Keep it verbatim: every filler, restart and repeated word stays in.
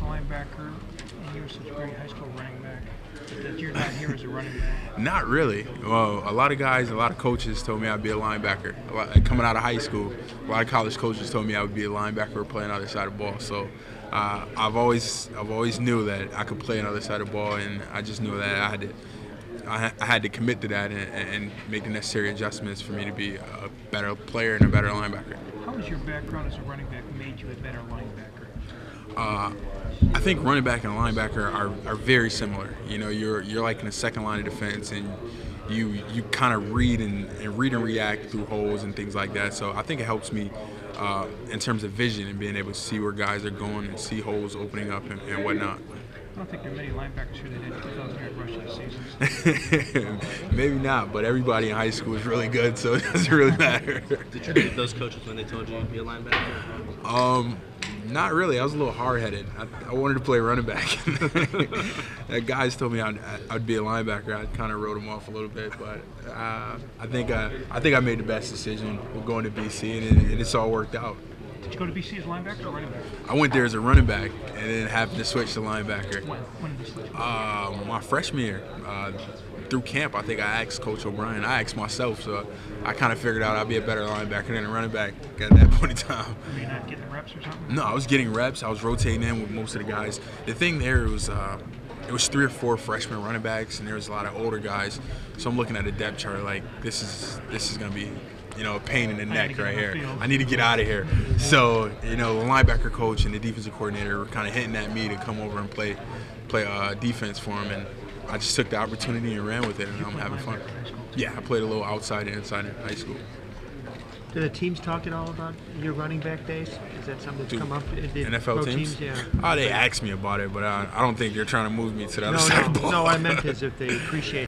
a linebacker, and you were such a great high school running back, that you're not here as a running back? Not really. Well, a lot of guys, a lot of coaches told me I'd be a linebacker. A lot, coming out of high school, a lot of college coaches told me I would be a linebacker or play on the other side of the ball. So uh, I've always, I've always knew that I could play on the other side of the ball, and I just knew that I had to. I had to commit to that and, and make the necessary adjustments for me to be a better player and a better linebacker. How has your background as a running back made you a better linebacker? Uh, I think running back and linebacker are, are very similar. You know, you're you're like in the second line of defense, and you you kind of read and, and read and react through holes and things like that. So I think it helps me uh, in terms of vision and being able to see where guys are going and see holes opening up and, and whatnot. I don't think there are many linebackers here that had two thousand yard rushing seasons. Maybe not, but everybody in high school is really good, so it doesn't really matter. Did you hate those coaches when they told you you'd be a linebacker? Um, not really. I was a little hard-headed. I, I wanted to play running back. The guys told me I'd, I'd be a linebacker. I kind of wrote them off a little bit, but uh, I think I, I think I made the best decision with going to B C, and, it, and it's all worked out. Did you go to B C as a linebacker or running back? I went there as a running back and then happened to switch to linebacker. When? When did you switch? Uh, my freshman year. Uh, through camp, I think I asked Coach O'Brien. I asked myself, so I kind of figured out I'd be a better linebacker than a running back at that point in time. Were you not getting reps or something? No, I was getting reps. I was rotating in with most of the guys. The thing there was uh, it was three or four freshman running backs, and there was a lot of older guys. So I'm looking at a depth chart like this is this is gonna be, you know, a pain in the neck right here. I need to get out of here. So, you know, the linebacker coach and the defensive coordinator were kind of hinting at me to come over and play play uh, defense for him, and I just took the opportunity and ran with it, and I'm having fun. Yeah, I played a little outside and inside in high school. Do the teams talk at all about your running back days? Is that something that's Dude, come up? Did N F L pro teams? teams? Yeah. Oh, they asked me about it, but I, I don't think they're trying to move me to the other No, side of the no, ball. no. I meant as if they appreciate